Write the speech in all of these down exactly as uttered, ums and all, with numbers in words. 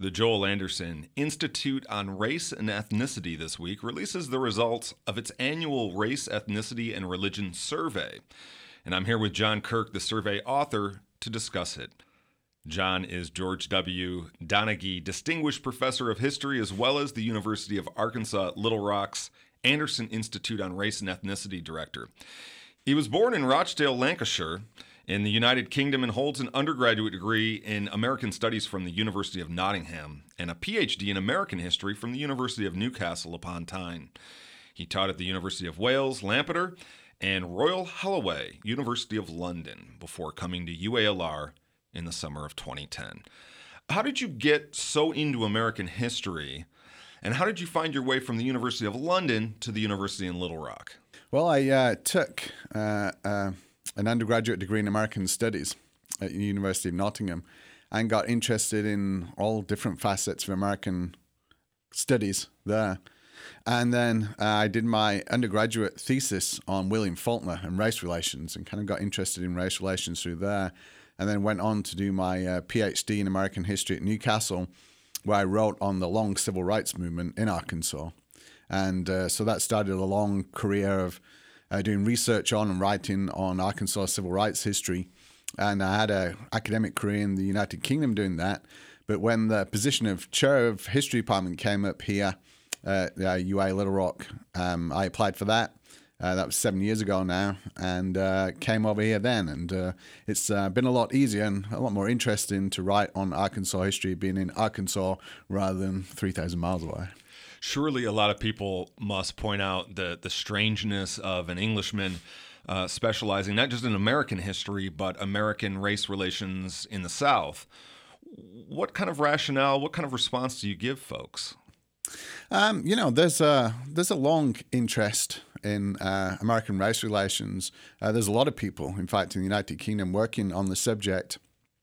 The Joel Anderson Institute on Race and Ethnicity this week releases the results of its annual Race, Ethnicity, and Religion Survey. And I'm here with John Kirk, the survey author, to discuss it. John is George W. Donaghy Distinguished Professor of History, as well as the University of Arkansas at Little Rock's Anderson Institute on Race and Ethnicity Director. He was born in Rochdale, Lancashire, in the United Kingdom, and holds an undergraduate degree in American Studies from the University of Nottingham and a P H D in American History from the University of Newcastle upon Tyne. He taught at the University of Wales, Lampeter, and Royal Holloway, University of London, before coming to U A L R in the summer of twenty ten. How did you get so into American history, and how did you find your way from the University of London to the University in Little Rock? Well, I uh, took uh, uh, an undergraduate degree in American Studies at the University of Nottingham and got interested in all different facets of American studies there. And then uh, I did my undergraduate thesis on William Faulkner and race relations, and kind of got interested in race relations through there. And then went on to do my uh, P H D in American History at Newcastle, where I wrote on the long civil rights movement in Arkansas. And uh, so that started a long career of uh, doing research on and writing on Arkansas civil rights history. And I had an academic career in the United Kingdom doing that. But when the position of chair of history department came up here at uh, U A Little Rock, um, I applied for that. Uh, that was seven years ago now, and uh, came over here then. And uh, it's uh, been a lot easier and a lot more interesting to write on Arkansas history being in Arkansas rather than three thousand miles away. Surely a lot of people must point out the, the strangeness of an Englishman uh, specializing not just in American history, but American race relations in the South. What kind of rationale, what kind of response do you give folks? Um, you know, there's a, there's a long interest in uh, American race relations. Uh, there's a lot of people, in fact, in the United Kingdom working on the subject.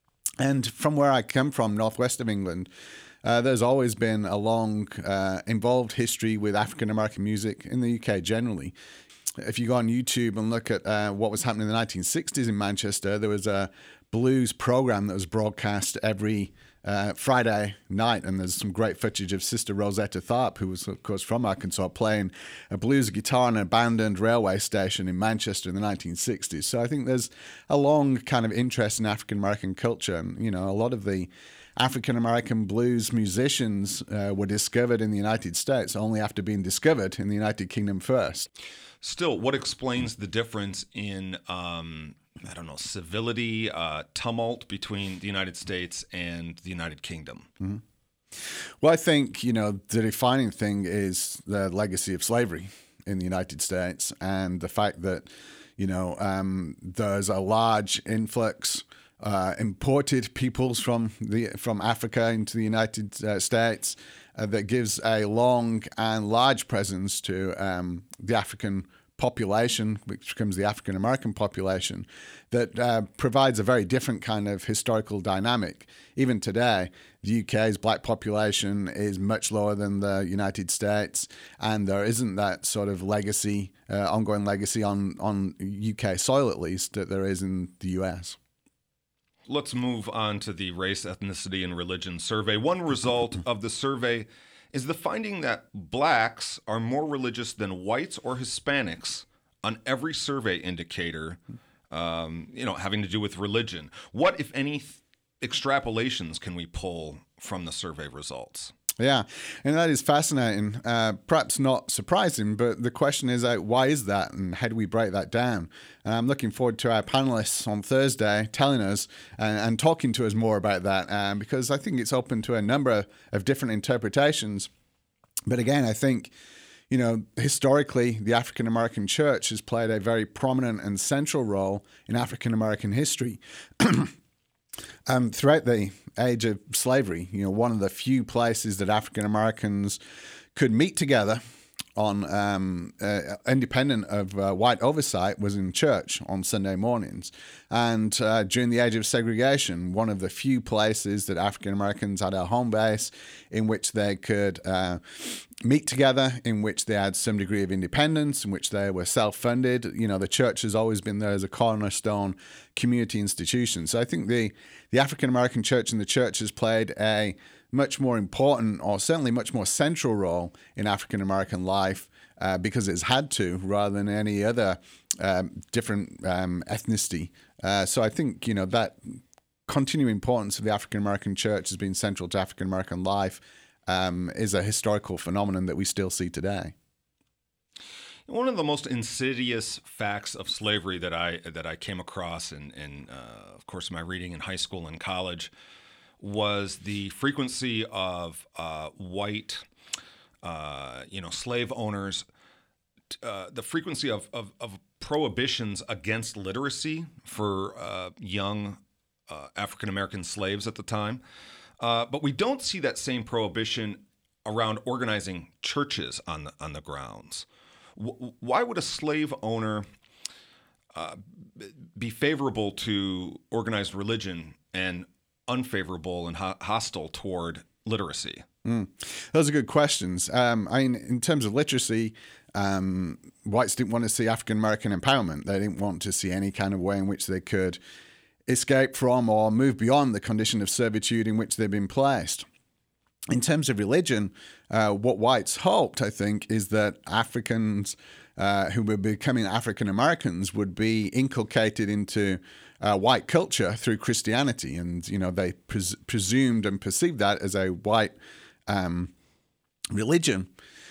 And from where I come from, northwest of England, uh, there's always been a long uh, involved history with African-American music in the U K generally. If you go on YouTube and look at uh, what was happening in the nineteen sixties in Manchester, there was a blues program that was broadcast every uh, Friday night, and there's some great footage of Sister Rosetta Tharpe, who was, of course, from Arkansas, playing a blues guitar in an abandoned railway station in Manchester in the nineteen sixties. So I think there's a long kind of interest in African-American culture, and, you know, a lot of the African-American blues musicians uh, were discovered in the United States only after being discovered in the United Kingdom first. Still, what explains the difference in, um, I don't know, civility, uh, tumult between the United States and the United Kingdom? Mm-hmm. Well, I think, you know, the defining thing is the legacy of slavery in the United States, and the fact that, you know, um, there's a large influx Uh, imported peoples from the from Africa into the United uh, States uh, that gives a long and large presence to um, the African population, which becomes the African American population, that uh, provides a very different kind of historical dynamic. Even today, the U K's black population is much lower than the United States, and there isn't that sort of legacy, uh, ongoing legacy on, on U K soil at least, that there is in the U S. Let's move on to the Race, Ethnicity, and Religion Survey. One result of the survey is the finding that blacks are more religious than whites or Hispanics on every survey indicator, um, you know, having to do with religion. What, if any, th- extrapolations can we pull from the survey results? Yeah, and that is fascinating. Uh, perhaps not surprising, but the question is, uh, why is that, and how do we break that down? And I'm looking forward to our panelists on Thursday telling us and, and talking to us more about that, um, because I think it's open to a number of different interpretations. But again, I think, you know, historically, the African American church has played a very prominent and central role in African American history. Um, throughout the age of slavery, you know, one of the few places that African Americans could meet together on um, uh, independent of uh, white oversight was in church on Sunday mornings. And uh, during the age of segregation, one of the few places that African Americans had a home base in which they could uh, meet together, in which they had some degree of independence, in which they were self-funded. You know, the church has always been there as a cornerstone community institution. So I think the, the African American church and the church has played a much more important, or certainly much more central role in African American life uh, because it's had to, rather than any other um, different um, ethnicity. Uh, so I think, you know, that continuing importance of the African American church as being central to African American life um, is a historical phenomenon that we still see today. One of the most insidious facts of slavery that I that I came across in, in uh, of course, my reading in high school and college was the frequency of uh, white, uh, you know, slave owners, uh, the frequency of, of, of prohibitions against literacy for uh, young uh, African-American slaves at the time. Uh, but we don't see that same prohibition around organizing churches on the, on the grounds. W- why would a slave owner uh, be favorable to organized religion and unfavorable and ho- hostile toward literacy? Mm. Those are good questions. Um, I mean, in terms of literacy, um, whites didn't want to see African American empowerment. They didn't want to see any kind of way in which they could escape from or move beyond the condition of servitude in which they've been placed. In terms of religion, uh, what whites hoped, I think, is that Africans uh, who were becoming African Americans would be inculcated into Uh, white culture through Christianity, and you know they pres- presumed and perceived that as a white um, religion,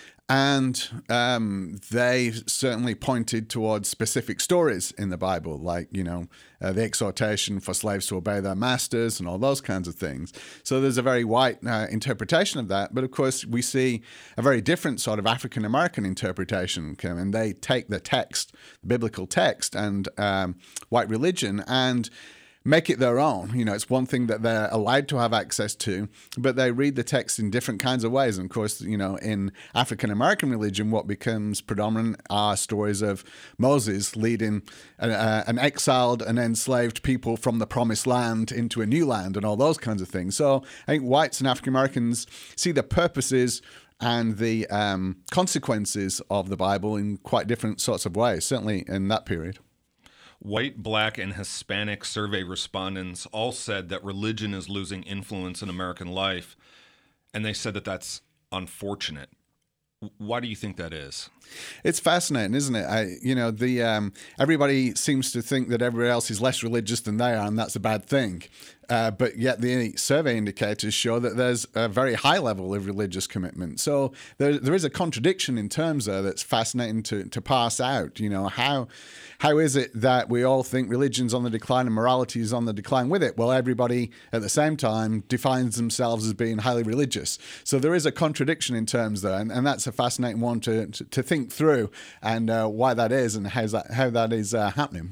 and um, they certainly pointed towards specific stories in the Bible, like you know uh, the exhortation for slaves to obey their masters and all those kinds of things. So there's a very white uh, interpretation of that, but of course we see a very different sort of African American interpretation, and they take the text, the biblical text, and um, white religion, and make it their own. You know, it's one thing that they're allowed to have access to, but they read the text in different kinds of ways. And of course, you know, in African American religion, what becomes predominant are stories of Moses leading a, a, an exiled and enslaved people from the promised land into a new land and all those kinds of things. So I think whites and African Americans see the purposes and the um, consequences of the Bible in quite different sorts of ways, certainly in that period. White, Black, and Hispanic survey respondents all said that religion is losing influence in American life, and they said that that's unfortunate. Why do you think that is? It's fascinating, isn't it? I, you know, the um, everybody seems to think that everybody else is less religious than they are, and that's a bad thing. Uh, but yet the survey indicators show that there's a very high level of religious commitment. So there, there is a contradiction in terms there that's fascinating to, to parse out. You know, how how is it that we all think religion's on the decline and morality is on the decline with it? Well, everybody at the same time defines themselves as being highly religious. So there is a contradiction in terms there, and, and that's a fascinating one to, to, to think through, and uh, why that is and how's that, how that is uh, happening.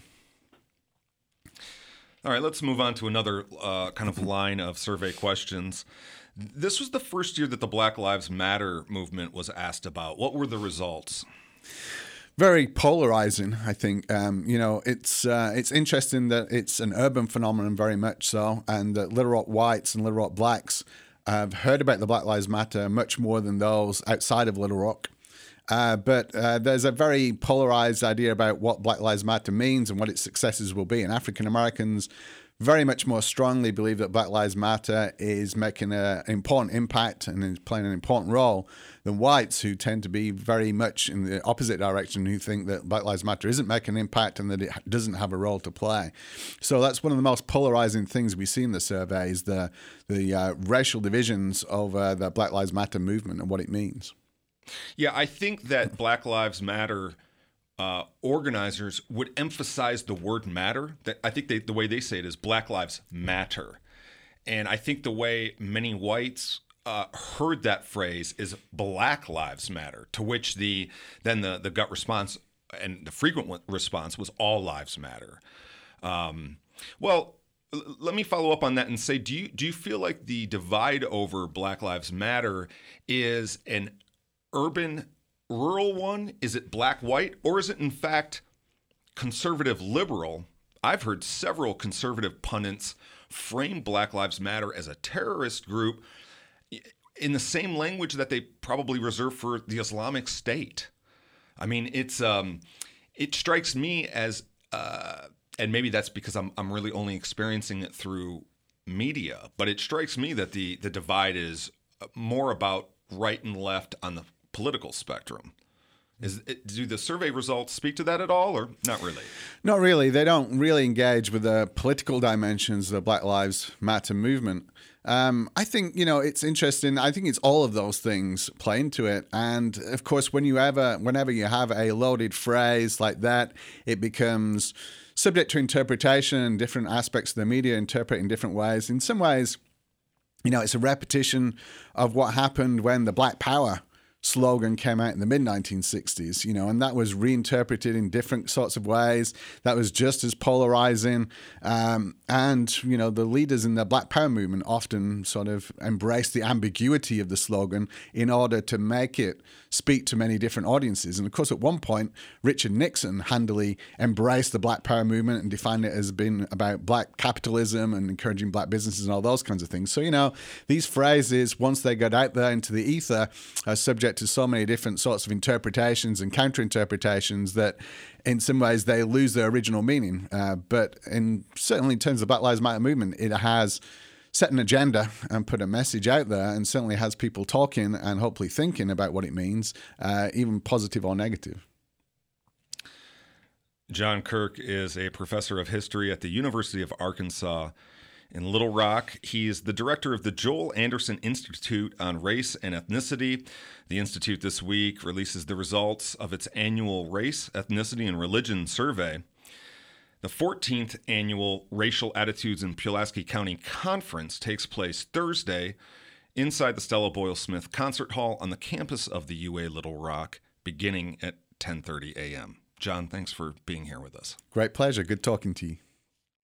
All right, let's move on to another uh, kind of line of survey questions. This was the first year that the Black Lives Matter movement was asked about. What were the results? Very polarizing, I think. Um, you know, it's uh, it's interesting that it's an urban phenomenon, very much so, and that Little Rock whites and Little Rock blacks have heard about the Black Lives Matter much more than those outside of Little Rock. Uh, but uh, there's a very polarized idea about what Black Lives Matter means and what its successes will be. And African Americans very much more strongly believe that Black Lives Matter is making a, an important impact and is playing an important role than whites, who tend to be very much in the opposite direction, who think that Black Lives Matter isn't making an impact and that it doesn't have a role to play. So that's one of the most polarizing things we see in the survey, is the, the uh, racial divisions over the Black Lives Matter movement and what it means. Yeah, I think that Black Lives Matter uh, organizers would emphasize the word matter. That I think they, the way they say it is Black Lives Matter. And I think the way many whites uh, heard that phrase is Black Lives Matter, to which the then the, the gut response and the frequent response was all lives matter. Um, well, l- let me follow up on that and say, do you do you feel like the divide over Black Lives Matter is an urban, rural one? Is it black, white, or is it in fact conservative, liberal? I've heard several conservative pundits frame Black Lives Matter as a terrorist group in the same language that they probably reserve for the Islamic State. I mean, it's um, it strikes me as, uh, and maybe that's because I'm I'm really only experiencing it through media, but it strikes me that the, the divide is more about right and left on the political spectrum. Is it, do the survey results speak to that at all, or not really? Not really. They don't really engage with the political dimensions of the Black Lives Matter movement. Um, I think, you know, it's interesting. I think it's all of those things play into it. And of course, when you ever, whenever you have a loaded phrase like that, it becomes subject to interpretation, and different aspects of the media interpret in different ways. In some ways, you know, it's a repetition of what happened when the Black Power slogan came out in the mid nineteen sixties, you know, and that was reinterpreted in different sorts of ways. That was just as polarizing. Um, and, you know, the leaders in the Black Power movement often sort of embraced the ambiguity of the slogan in order to make it speak to many different audiences. And of course, at one point, Richard Nixon handily embraced the Black Power movement and defined it as being about black capitalism and encouraging black businesses and all those kinds of things. So, you know, these phrases, once they got out there into the ether, are subject to so many different sorts of interpretations and counter-interpretations that in some ways they lose their original meaning. Uh, but in certainly in terms of the Black Lives Matter movement, it has set an agenda and put a message out there, and certainly has people talking and hopefully thinking about what it means, uh, even positive or negative. John Kirk is a professor of history at the University of Arkansas in Little Rock. He's the director of the Joel Anderson Institute on Race and Ethnicity. The Institute this week releases the results of its annual Race, Ethnicity, and Religion survey. The fourteenth annual Racial Attitudes in Pulaski County Conference takes place Thursday inside the Stella Boyle Smith Concert Hall on the campus of the U A Little Rock, beginning at ten thirty a.m. John, thanks for being here with us. Great pleasure. Good talking to you.